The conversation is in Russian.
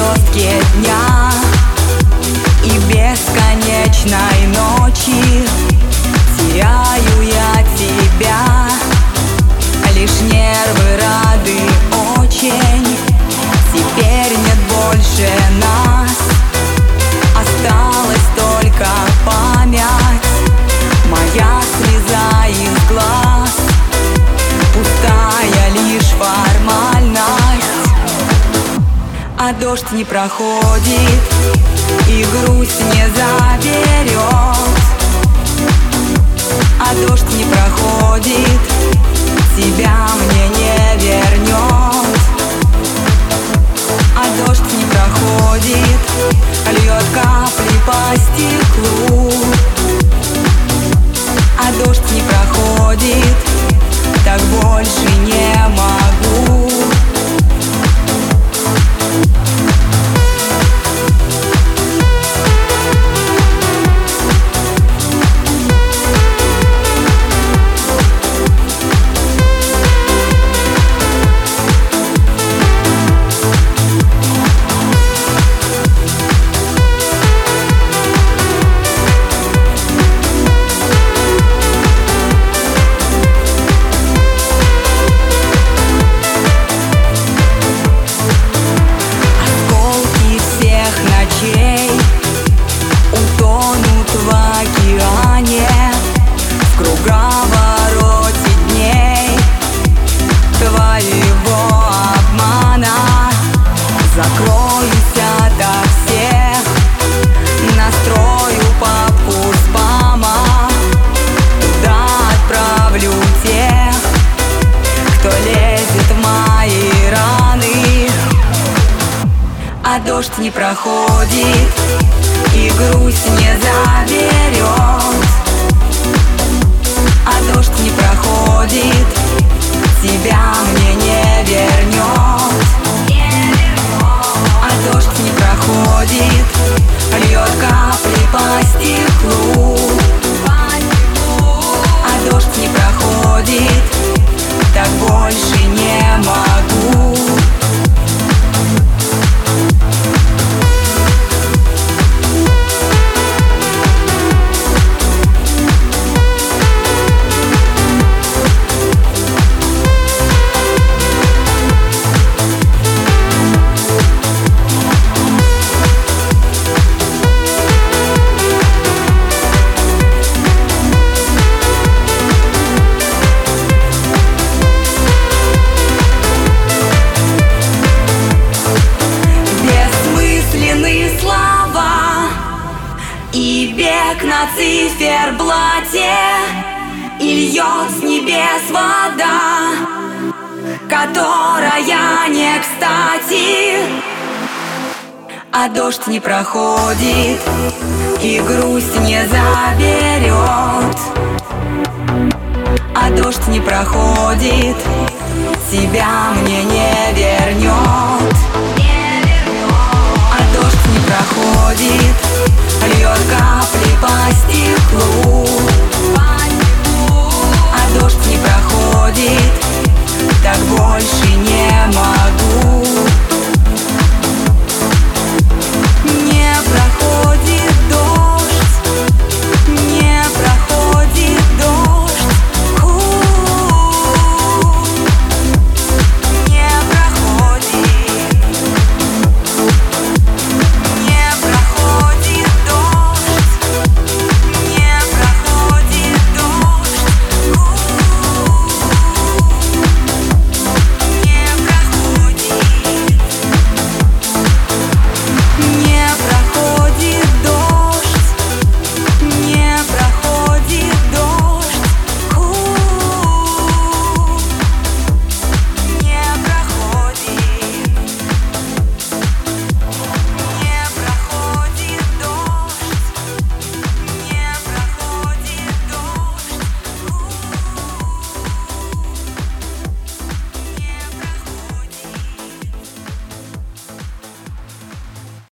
перекрестке дня и бесконечной ночи теряю я тебя. Лишь нервы рады очень, теперь нет больше нас. Осталась только память, моя слеза из глаз, пустая лишь формальность. А дождь не проходит и грусть не заберет. А дождь не проходит, тебя мне не вернет. А дождь не проходит, льет капли по стеклу. А дождь не проходит, так больше не могу. Утонут в океане, в круговороте дней твоего обмана. Закроюсь ото всех, настрою папку спама. Туда отправлю тех, кто лезет в мои раны. А дождь не проходит и грусть не заберет. А дождь не проходит, тебя мне не вернет. А дождь не проходит, льет капли по стеклу. А дождь не проходит, так больше не могу. И бег на циферблате, и льет с небес вода, которая не кстати. А дождь не проходит и грусть не заберет. А дождь не проходит, тебя мне не вернет.